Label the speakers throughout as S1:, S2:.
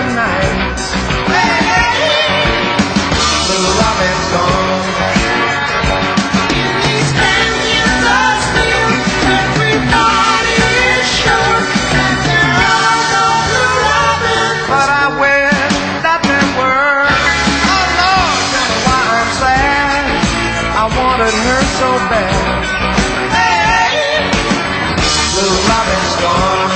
S1: night. Blue Robin's gone. In these canyons of steel, everybody is sure that there are no blue robins. But I wish that there were. Oh Lord, tell me why I'm sad. I wanted her so bad. Blue Robin's gone.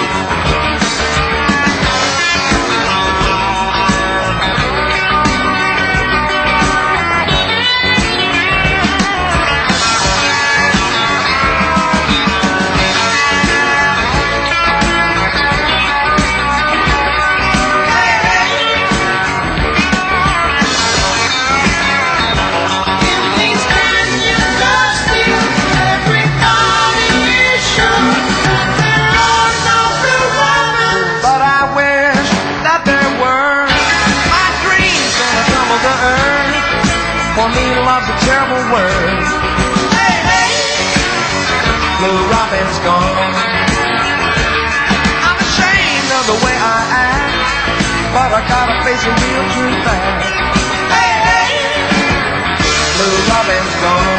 S1: For me, love's a terrible word. Hey, hey. Blue Robin's gone. I'm ashamed of the way I act, but I gotta face a real true fact. Hey, hey. Blue Robin's gone.